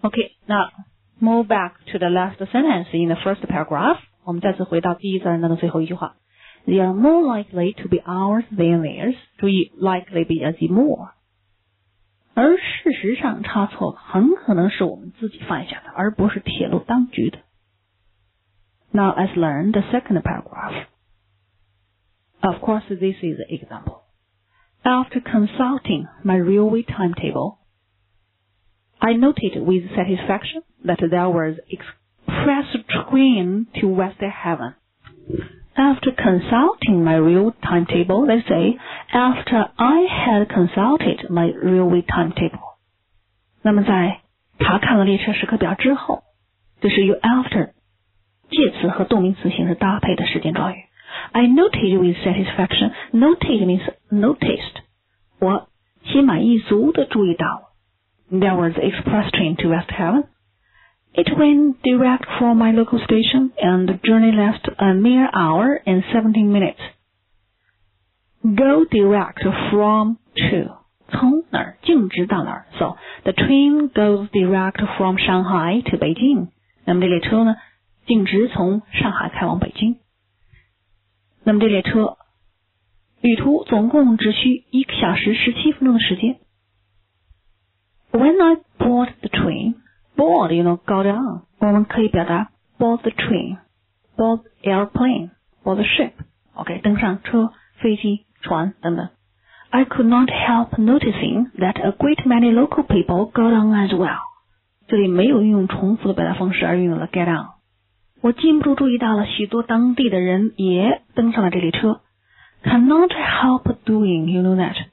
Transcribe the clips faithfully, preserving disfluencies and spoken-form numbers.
Okay, now move back to the last sentence in the first paragraph. 我们再次回到第一段的最后一句话。They are more likely to be ours than theirs. 注意 likely 比较记 more。而事实上差错很可能是我们自己犯下的，而不是铁路当局的。Now let's learn the second paragraph. Of course, this is an example. After consulting my railway timetable, I noted with satisfaction that there was express train to West Haven. After consulting my railway timetable, let's say, after I had consulted my railway timetable. 那么在查看了列车时刻表之后，这是由 after 介词和动名词形式搭配的时间状语。I noted with satisfaction. Noted means noticed. 我心满意足地注意到了。There was an express train to West Haven. It went direct from my local station and the journey lasted a mere hour and seventeen minutes. Go direct from to. 从哪儿径直到哪儿 So, the train goes direct from Shanghai to Beijing. 那么这列车呢，径直从上海开往北京。那么这列车旅途总共只需一个小时十七分钟的时间。When I board the train, board, you know, got on. 我们可以表达 board the train, board the airplane, board the ship. OK, 登上车、飞机、船等等。I could not help noticing that a great many local people got on as well. 这里没有运用重复的表达方式，而运用了 get on。我禁不住注意到了许多当地的人也登上了这列车。Cannot help doing, you know that.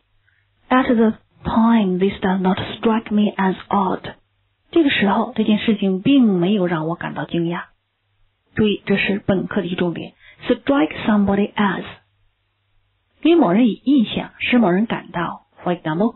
At the time, this does not strike me as odd. 这个时候，这件事情并没有让我感到惊讶。注意，这是本课的一重点。Strike somebody as. 给某人以印象，使某人感到。For example,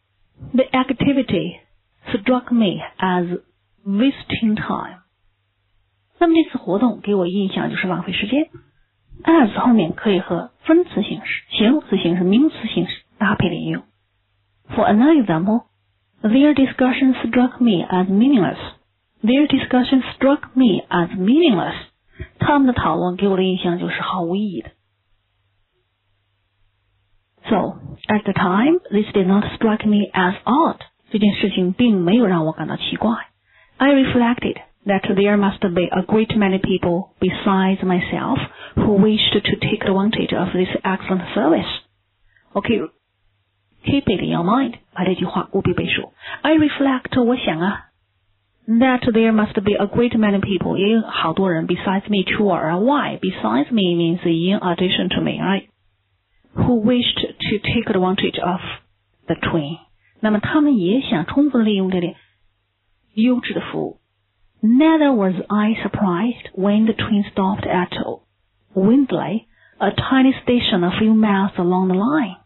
the activity struck me as wasting time. 那么这次活动给我印象就是浪费时间。as 后面可以和分词形式、形容词形式、名词形式搭配的应用。For another example, their discussion struck me as meaningless. Their discussion struck me as meaningless. 他们的讨论给我的印象就是毫无意义的。So, at the time, this did not strike me as odd. 这件事情并没有让我感到奇怪。I reflected that there must be a great many people besides myself who wished to take advantage of this excellent service. Okay, keep it in your mind. 把这句话务必背熟。I reflect, 我想啊 that there must be a great many people, 也有好多人 besides me, 除我而外 besides me means in addition to me, right? Who wished to take advantage of the train. 那么他们也想充分利用这类优质的服务。Neither was I surprised when the train stopped at Windley, a tiny station a few miles along the line.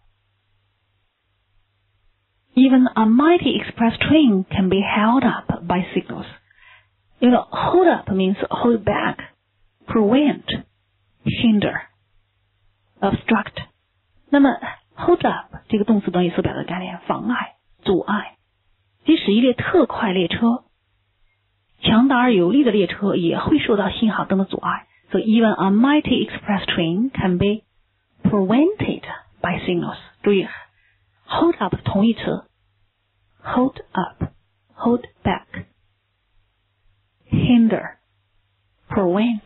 Even a mighty express train can be held up by signals. You know, hold up means hold back, prevent, hinder, obstruct. 那么 hold up 这个动词短语所表达的概念，妨碍、阻碍。即使一列特快列车，强大而有力的列车也会受到信号灯的阻碍。So even a mighty express train can be prevented by signals. 注意 hold up 同义词 hold up, hold back, hinder, prevent.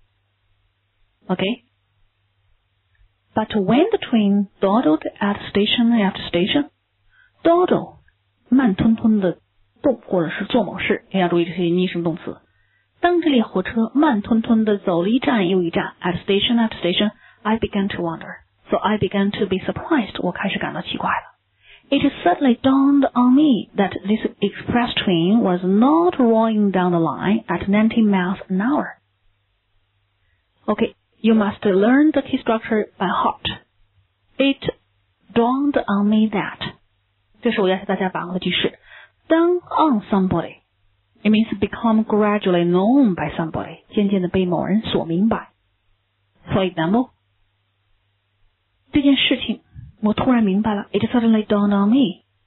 Okay? But when the train dawdled at station after station, dawdle 慢吞吞的动或者是做某事，也要注意这些拟声动词。当这列火车慢吞吞地走了一站又一站 at station after station, I began to wonder. So I began to be surprised. 我开始感到奇怪了。It suddenly dawned on me that this express train was not rolling down the line at ninety miles an hour. Okay, you must learn the key structure by heart. It dawned on me that. 这是我要求大家把握的句式。Dawn on somebody. It means become gradually known by somebody. 渐渐地被某人所明白。For example, 这件事情我突然明白了。It suddenly dawned on me.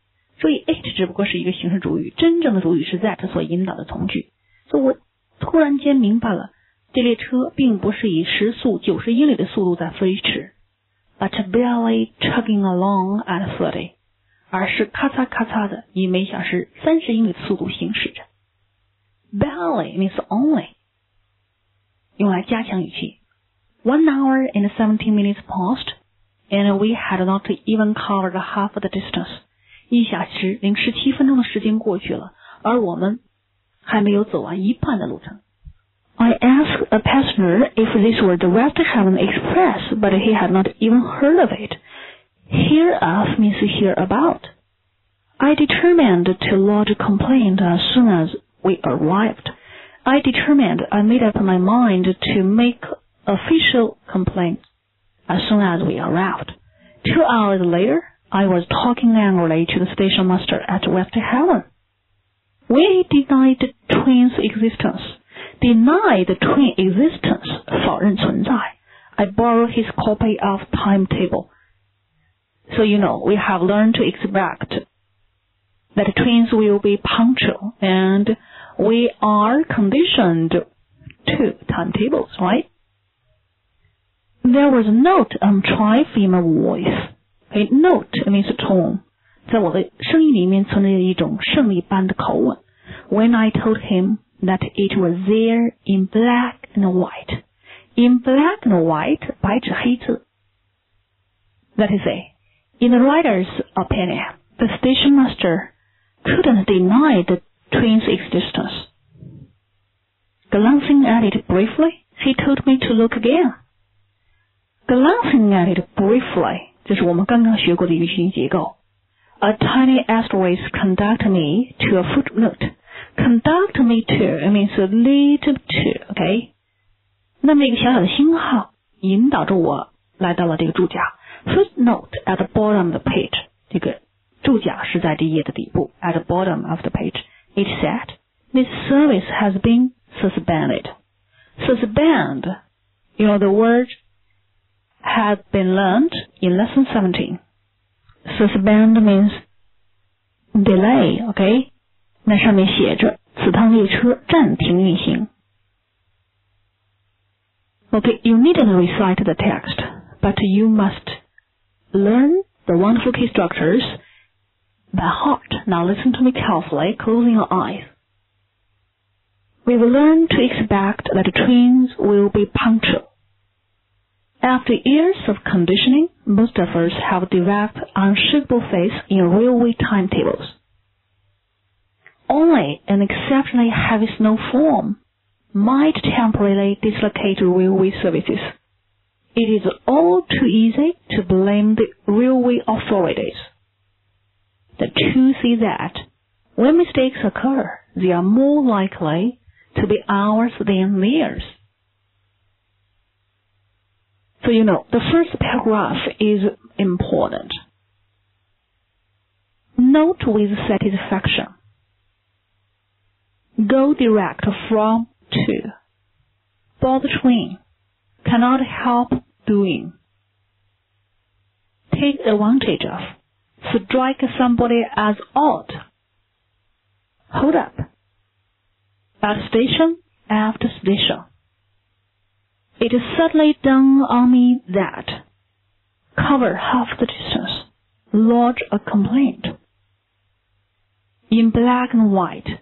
所以 it 只不过是一个形式主语，真正的主语是 that 所引导的从句。所以我突然间明白了，这列车并不是以时速九十英里的速度在飞驰 ，but barely chugging along at thirty， 而是咔嚓咔嚓的以每小时三十英里的速度行驶着。Barely means only， 用来加强语气。One hour and seventeen minutes passed, and we had not even covered half the distance. 一小时零十七分钟的时间过去了，而我们还没有走完一半的路程。I asked a passenger if this were the West Haven Express, but he had not even heard of it. Hear of means hear about. I determined to lodge a complaint as soon as we arrived. I determined, I made up my mind to make official complaint as soon as we arrived. Two hours later, I was talking angrily to the station master at West Haven. When he denied the train's existence, denied the train existence, 否认存在, I borrowed his copy of timetable. So you know, we have learned to expect that trains will be punctual, and we are conditioned to timetables, right? There was a note of triumph in my voice. A note means tone. 在我的声音里面存着一种胜利般的口吻。When I told him that it was there in black and white. In black and white, 白纸黑字。That is a, in the writer's opinion, the station master couldn't deny the train's existence. Glancing at it briefly, he told me to look again. Glancing at it briefly, 这是我们刚刚学过的语气结构。A tiny asterisk conduct me to a footnote. Conduct me to means lead to, okay? 那么一个小小的星号引导着我来到了这个注脚。Footnote at the bottom of the page. 这个注脚是在这页的底部。At the bottom of the page, it said, this service has been suspended. Suspend, you know the word had been learned in lesson seventeen. Suspend means delay, okay? 那上面写着此趟列车暂停运行。Okay, you needn't recite the text, but you must learn the wonderful key structures by heart. Now listen to me carefully, closing your eyes. We will learn to expect that trains will be punctual. After years of conditioning, most of us have developed unshakable faith in railway timetables. Only an exceptionally heavy snowstorm might temporarily dislocate railway services. It is all too easy to blame the railway authorities. The truth is that when mistakes occur, they are more likely to be ours than theirs. So you know, the first paragraph is important. Note with satisfaction. Go direct from to. Board the train. Cannot help doing. Take advantage of. Strike somebody as odd. Hold up. At station after station. It suddenly dawned on me that cover half the distance, lodge a complaint. In black and white,